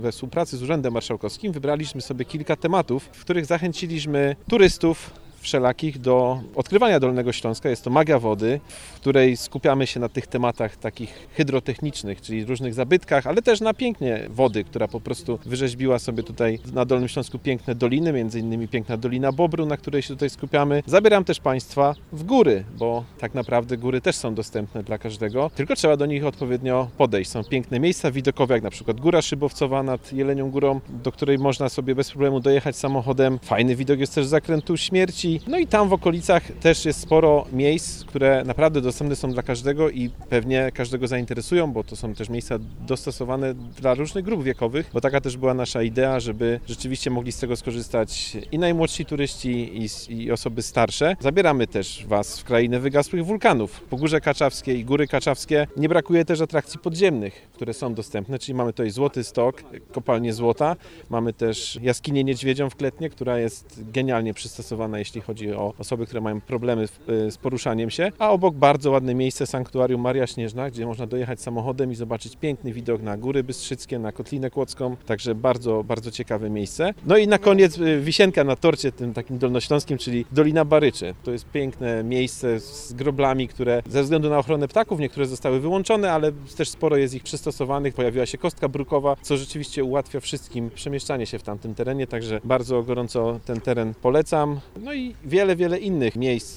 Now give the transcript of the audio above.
We współpracy z Urzędem Marszałkowskim wybraliśmy sobie kilka tematów, w których zachęciliśmy turystów wszelakich do odkrywania Dolnego Śląska. Jest to magia wody, w której skupiamy się na tych tematach takich hydrotechnicznych, czyli różnych zabytkach, ale też na pięknie wody, która po prostu wyrzeźbiła sobie tutaj na Dolnym Śląsku piękne doliny, między innymi piękna Dolina Bobru, na której się tutaj skupiamy. Zabieram też Państwa w góry, bo tak naprawdę góry też są dostępne dla każdego, tylko trzeba do nich odpowiednio podejść. Są piękne miejsca widokowe, jak na przykład Góra Szybowcowa nad Jelenią Górą, do której można sobie bez problemu dojechać samochodem. Fajny widok jest też z Zakrętu Śmierci. No i tam w okolicach też jest sporo miejsc, które naprawdę dostępne są dla każdego i pewnie każdego zainteresują, bo to są też miejsca dostosowane dla różnych grup wiekowych, bo taka też była nasza idea, żeby rzeczywiście mogli z tego skorzystać i najmłodsi turyści, i osoby starsze. Zabieramy też Was w krainę wygasłych wulkanów. Pogórze Kaczawskie i Góry Kaczawskie. Nie brakuje też atrakcji podziemnych, które są dostępne, czyli mamy tutaj Złoty Stok, kopalnię złota, mamy też jaskinię Niedźwiedzią w Kletnie, która jest genialnie przystosowana, jeśli chodzi o osoby, które mają problemy z poruszaniem się, a obok bardzo ładne miejsce, sanktuarium Maria Śnieżna, gdzie można dojechać samochodem i zobaczyć piękny widok na Góry Bystrzyckie, na Kotlinę Kłodzką, także bardzo, bardzo ciekawe miejsce. No i na koniec wisienka na torcie tym takim dolnośląskim, czyli Dolina Baryczy. To jest piękne miejsce z groblami, które ze względu na ochronę ptaków niektóre zostały wyłączone, ale też sporo jest ich przystosowanych. Pojawiła się kostka brukowa, co rzeczywiście ułatwia wszystkim przemieszczanie się w tamtym terenie, także bardzo gorąco ten teren polecam. No i wiele innych miejsc